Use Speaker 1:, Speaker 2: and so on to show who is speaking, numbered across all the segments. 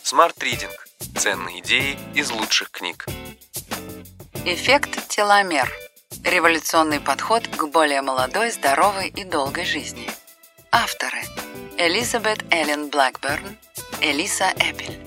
Speaker 1: Smart Reading. Ценные идеи из лучших книг.
Speaker 2: Эффект теломер. Революционный подход к более молодой, здоровой и долгой жизни. Авторы: Элизабет Эллен Блэкберн, Элиса Эппель.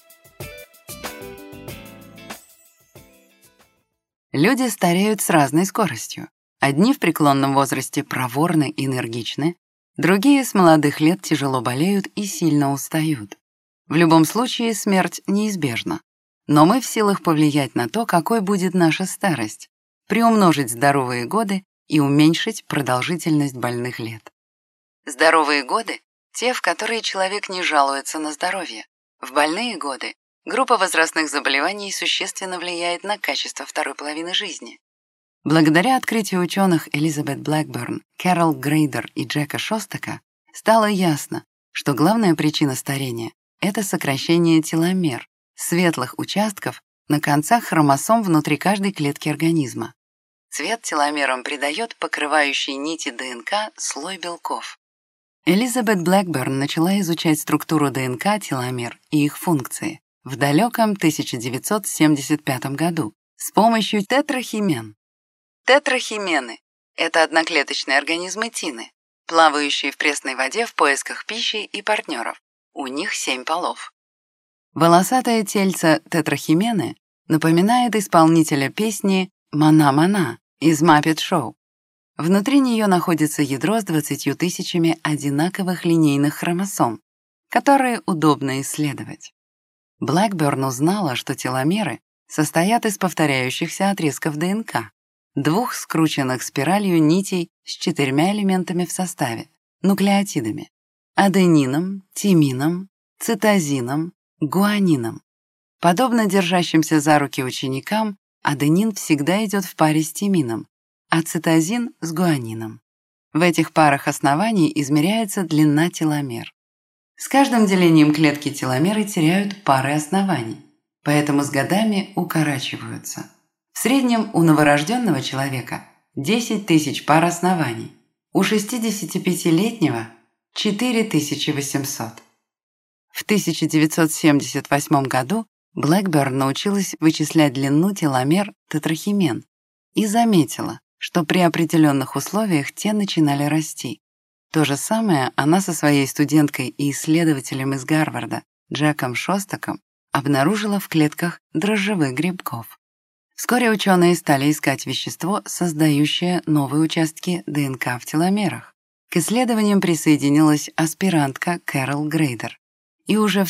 Speaker 2: Люди стареют с разной скоростью. Одни в преклонном возрасте проворны и энергичны, другие с молодых лет тяжело болеют и сильно устают. В любом случае смерть неизбежна. Но мы в силах повлиять на то, какой будет наша старость, приумножить здоровые годы и уменьшить продолжительность больных лет. Здоровые годы — те, в которые человек не жалуется на здоровье. В больные годы группа возрастных заболеваний существенно влияет на качество второй половины жизни. Благодаря открытию ученых Элизабет Блэкберн, Кэрол Грейдер и Джека Шостака стало ясно, что главная причина старения — это сокращение теломер, светлых участков на концах хромосом внутри каждой клетки организма. Цвет теломерам придает покрывающий нити ДНК слой белков. Элизабет Блэкберн начала изучать структуру ДНК теломер и их функции в далеком 1975 году с помощью тетрахимен. Тетрахимены — это одноклеточные организмы тины, плавающие в пресной воде в поисках пищи и партнеров. У них 7 полов. Волосатое тельце тетрахимены напоминает исполнителя песни «Мана-мана» из Muppet Show. Внутри нее находится ядро с 20 тысячами одинаковых линейных хромосом, которые удобно исследовать. Блэкберн узнала, что теломеры состоят из повторяющихся отрезков ДНК, 2 скрученных спиралью нитей с 4 элементами в составе, нуклеотидами — аденином, тимином, цитозином, гуанином. Подобно держащимся за руки ученикам, аденин всегда идет в паре с тимином, а цитозин — с гуанином. В этих парах оснований измеряется длина теломер. С каждым делением клетки теломеры теряют пары оснований, поэтому с годами укорачиваются. В среднем у новорожденного человека 10 тысяч пар оснований, у 65-летнего — 4800. В 1978 году Блэкберн научилась вычислять длину теломер тетрахимен и заметила, что при определенных условиях те начинали расти. То же самое она со своей студенткой и исследователем из Гарварда Джеком Шостаком обнаружила в клетках дрожжевых грибков. Вскоре ученые стали искать вещество, создающее новые участки ДНК в теломерах. К исследованиям присоединилась аспирантка Кэрол Грейдер и уже в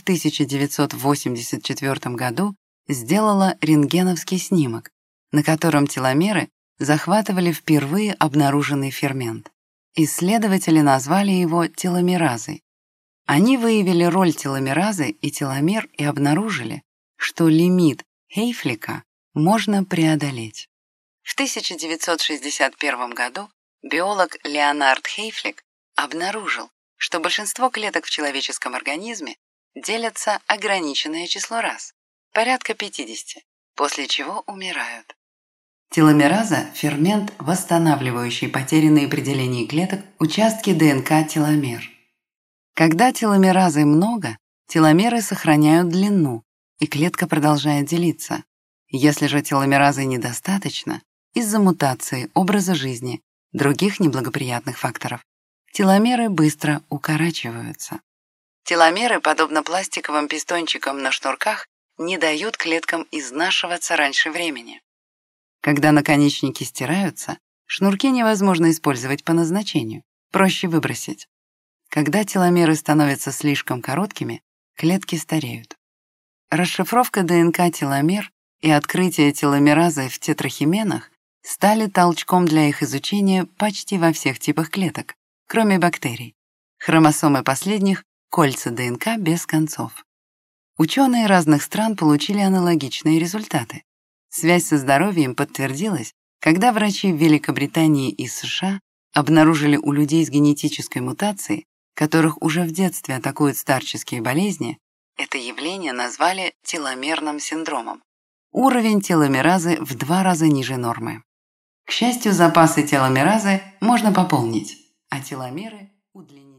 Speaker 2: 1984 году сделала рентгеновский снимок, на котором теломеры захватывали впервые обнаруженный фермент. Исследователи назвали его теломеразой. Они выявили роль теломеразы и теломер и обнаружили, что лимит Хейфлика можно преодолеть. В 1961 году биолог Леонард Хейфлик обнаружил, что большинство клеток в человеческом организме делятся ограниченное число раз, порядка 50, после чего умирают. Теломераза — фермент, восстанавливающий потерянные при делении клеток участки ДНК теломер. Когда теломеразы много, теломеры сохраняют длину, и клетка продолжает делиться. Если же теломеразы недостаточно, из-за мутации образа жизни, других неблагоприятных факторов, теломеры быстро укорачиваются. Теломеры, подобно пластиковым пистончикам на шнурках, не дают клеткам изнашиваться раньше времени. Когда наконечники стираются, шнурки невозможно использовать по назначению, проще выбросить. Когда теломеры становятся слишком короткими, клетки стареют. Расшифровка ДНК теломер и открытие теломеразы в тетрахименах стали толчком для их изучения почти во всех типах клеток, кроме бактерий. Хромосомы последних — кольца ДНК без концов. Ученые разных стран получили аналогичные результаты. Связь со здоровьем подтвердилась, когда врачи в Великобритании и США обнаружили у людей с генетической мутацией, которых уже в детстве атакуют старческие болезни, это явление назвали теломерным синдромом. Уровень теломеразы в 2 раза ниже нормы. К счастью, запасы теломеразы можно пополнить, а теломеры удлинить.